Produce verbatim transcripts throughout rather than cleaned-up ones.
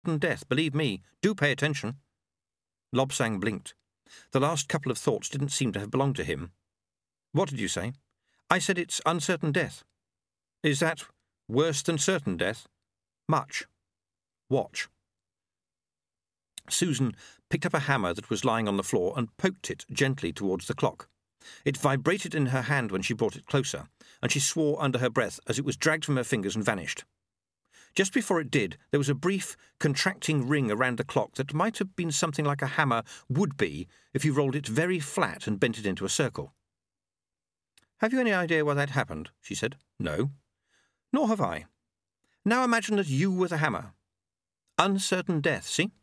death, believe me. Do pay attention." Lobsang blinked. The last couple of thoughts didn't seem to have belonged to him. "What did you say?" "I said it's uncertain death." "Is that worse than certain death?" "Much." "Watch." Susan picked up a hammer that was lying on the floor and poked it gently towards the clock. It vibrated in her hand when she brought it closer, and she swore under her breath as it was dragged from her fingers and vanished. Just before it did, there was a brief, contracting ring around the clock that might have been something like a hammer would be if you rolled it very flat and bent it into a circle. "Have you any idea why that happened?" she said. "No." "Nor have I. Now imagine that you were the hammer. Uncertain death, see?"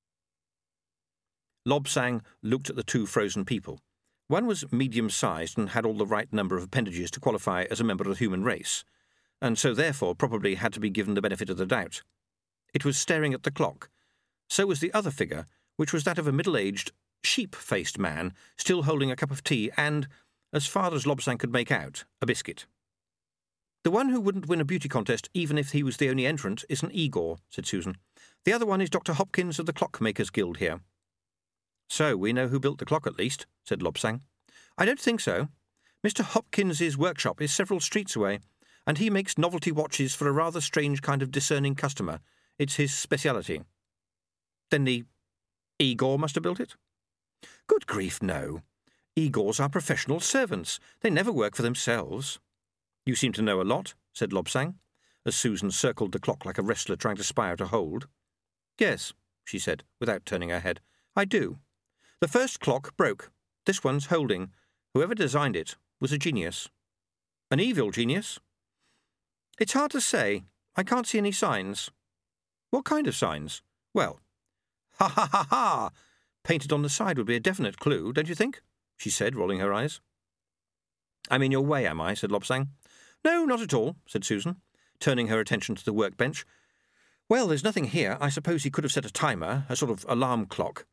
Lobsang looked at the two frozen people. One was medium-sized and had all the right number of appendages to qualify as a member of the human race, and so therefore probably had to be given the benefit of the doubt. It was staring at the clock. So was the other figure, which was that of a middle-aged, sheep-faced man, still holding a cup of tea and, as far as Lobsang could make out, a biscuit. "The one who wouldn't win a beauty contest even if he was the only entrant isn't Igor," said Susan. "The other one is Doctor Hopkins of the Clockmakers Guild here." "So we know who built the clock at least," said Lobsang. "I don't think so. Mister Hopkins's workshop is several streets away, and he makes novelty watches for a rather strange kind of discerning customer. It's his speciality." "Then the Igor must have built it?" "Good grief, no. Igors are professional servants. They never work for themselves." "You seem to know a lot," said Lobsang, as Susan circled the clock like a wrestler trying to spy out a hold. "Yes," she said, without turning her head. "I do. The first clock broke. This one's holding. Whoever designed it was a genius." "An evil genius?" "It's hard to say. I can't see any signs." "What kind of signs?" "Well, ha ha ha ha! Painted on the side would be a definite clue, don't you think?" she said, rolling her eyes. "I'm in your way, am I?" said Lobsang. "No, not at all," said Susan, turning her attention to the workbench. "Well, there's nothing here. I suppose he could have set a timer, a sort of alarm clock."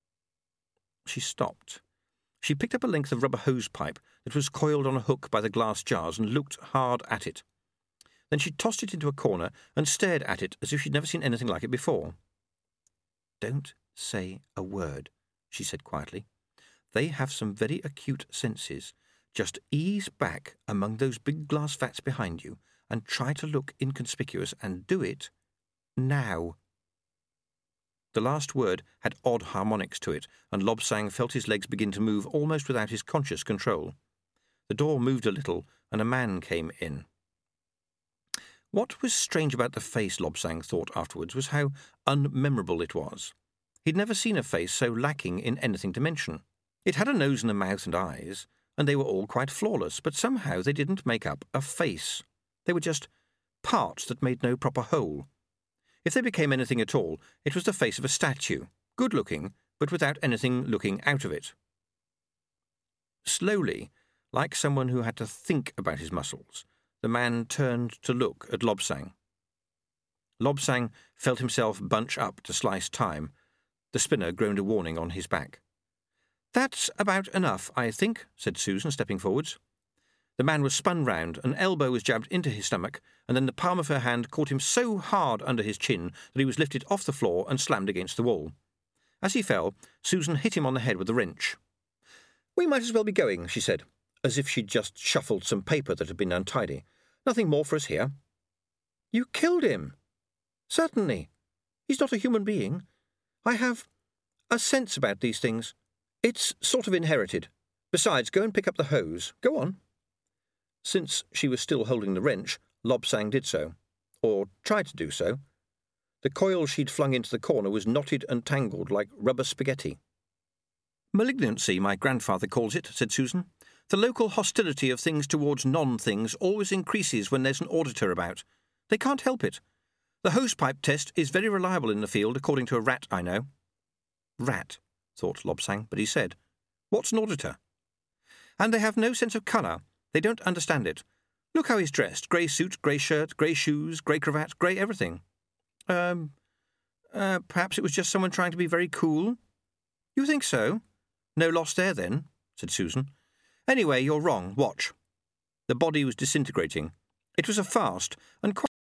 She stopped. She picked up a length of rubber hose pipe that was coiled on a hook by the glass jars and looked hard at it. Then she tossed it into a corner and stared at it as if she'd never seen anything like it before. "Don't say a word," she said quietly. "They have some very acute senses. Just ease back among those big glass vats behind you and try to look inconspicuous, and do it now." The last word had odd harmonics to it, and Lobsang felt his legs begin to move almost without his conscious control. The door moved a little, and a man came in. What was strange about the face, Lobsang thought afterwards, was how unmemorable it was. He'd never seen a face so lacking in anything to mention. It had a nose and a mouth and eyes, and they were all quite flawless, but somehow they didn't make up a face. They were just parts that made no proper whole. If they became anything at all, it was the face of a statue, good-looking, but without anything looking out of it. Slowly, like someone who had to think about his muscles, the man turned to look at Lobsang. Lobsang felt himself bunch up to slice time. The spinner groaned a warning on his back. "That's about enough, I think," said Susan, stepping forwards. The man was spun round, an elbow was jabbed into his stomach, and then the palm of her hand caught him so hard under his chin that he was lifted off the floor and slammed against the wall. As he fell, Susan hit him on the head with a wrench. "We might as well be going," she said, as if she'd just shuffled some paper that had been untidy. "Nothing more for us here." "You killed him." "Certainly. He's not a human being. I have a sense about these things. It's sort of inherited. Besides, go and pick up the hose. Go on." Since she was still holding the wrench, Lobsang did so, or tried to do so. The coil she'd flung into the corner was knotted and tangled like rubber spaghetti. "Malignancy, my grandfather calls it," said Susan. "The local hostility of things towards non-things always increases when there's an auditor about. They can't help it. The hosepipe test is very reliable in the field, according to a rat I know." "Rat," thought Lobsang, but he said, "What's an auditor?" "And they have no sense of colour. They don't understand it. Look how he's dressed. Grey suit, grey shirt, grey shoes, grey cravat, grey everything." Um, uh, perhaps it was just someone trying to be very cool." "You think so? No loss there, then," said Susan. "Anyway, you're wrong. Watch." The body was disintegrating. It was a fast, and quite